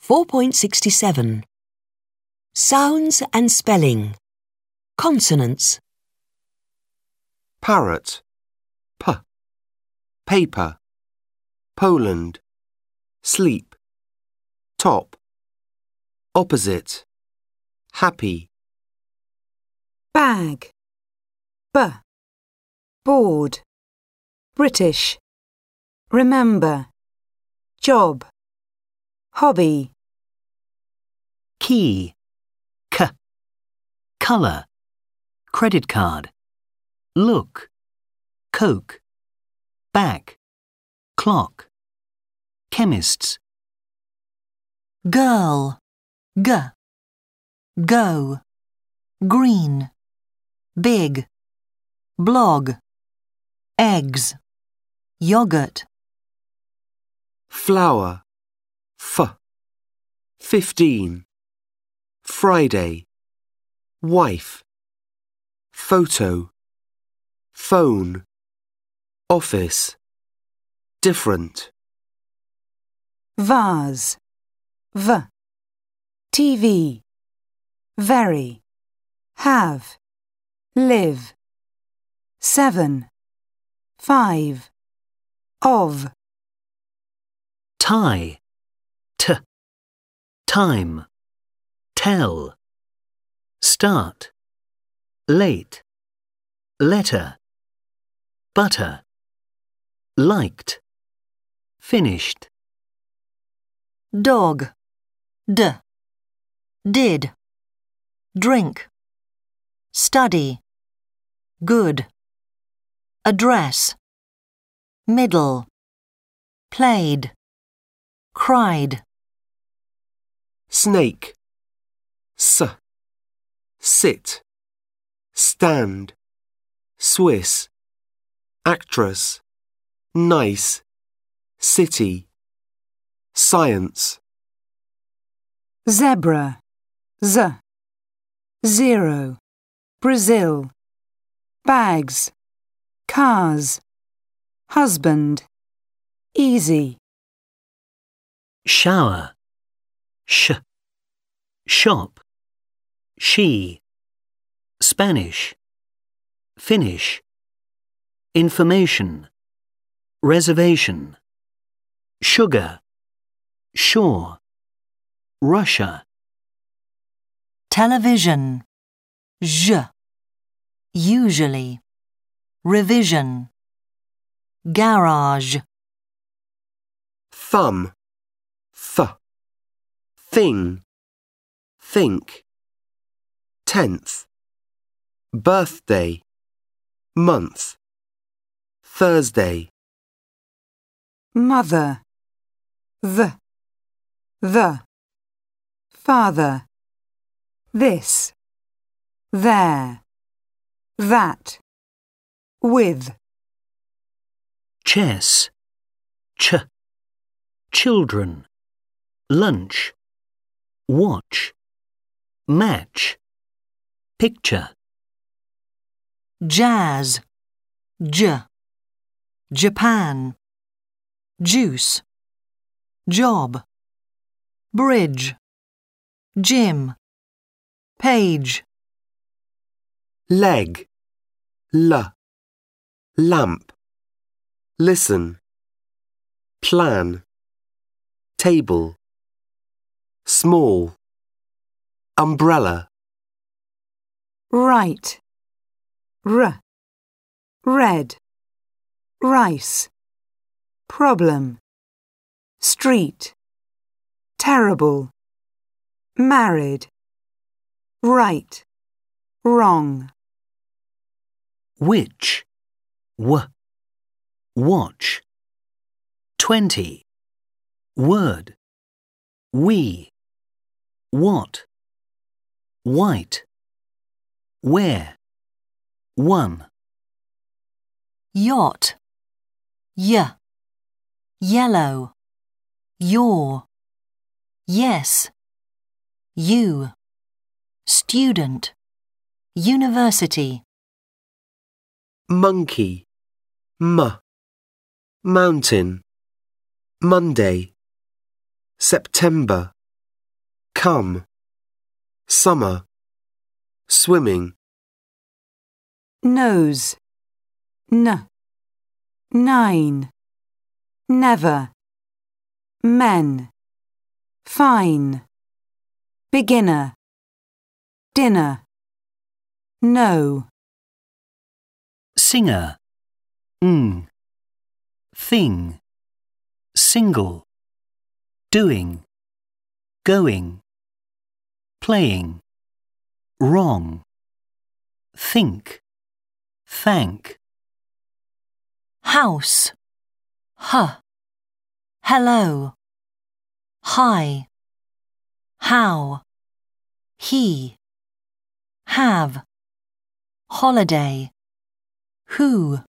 4.67. Sounds and spelling. Consonants. Parrot, p. Paper, Poland, sleep, top, opposite, happy. Bag, b. Board, British, remember, job, hobby. Key, k. Colour, credit card. Look, Coke. Back, clock. Chemists. Girl, g. Go, green. Big, blog. Eggs, yogurt. Flower, f. 15. Friday, wife. Photo, phone. Office, different. Vase, v. TV, very. Have, live. 7. 5. Of. Tie, t. Time, tell. Start, late. Letter, butter. Liked, finished. Dog, d. Did. Drink. Study. Good. Address. Middle. Played. Cried. Snake, s. Sit, stand. Swiss, actress. Nice, city. Science. Zebra, z. 0. Brazil. Bags, cars. Husband, easy. Shower, sh. Shop, she. Spanish, finish. Information, reservation. Sugar, shore. Russia. Television, j. Usually. Revision. Garage. Thumb, th. Thing, think. 10th. Birthday, month. Thursday. Mother, the. Father, this. There. That. With. Chess, ch. Children. Lunch. Watch. Match. Picture. Jazz, j. Japan. Juice. Job. Bridge. Gym. Page. Leg, l. Lamp. Listen. Plan. Table. Small. Umbrella. Right. R. Red. Rice. Problem. Street. Terrible. Married. Right. Wrong. Which, w. Watch. 20. Word. We. What. White. Where. One. Yacht, y. Yellow. Your. Yes. You. Student. University. Monkey, m. Mountain. Monday. September. come, summer, swimming, nose, nine, never, men, fine, beginner, dinner, no, singer, thing, single, doing, going, playing, wrong, think, thank. House, hello, hi, how, he, have, holiday, who.